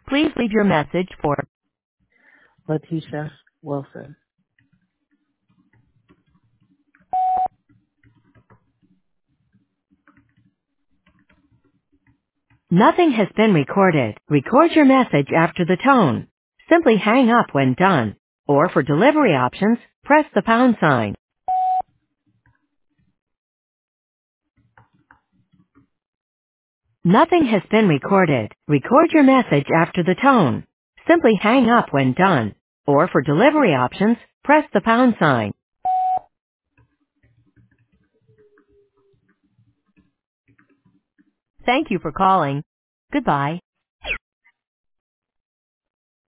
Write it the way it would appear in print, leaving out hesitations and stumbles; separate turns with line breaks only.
Please leave your message for
Letitia Wilson.
nothing has been recorded. Record your message after the tone. Simply hang up when done. Or for delivery options, press the pound sign. Nothing has been recorded. Record your message after the tone. Simply hang up when done. Or for delivery options, press the pound sign. Thank you for calling. Goodbye.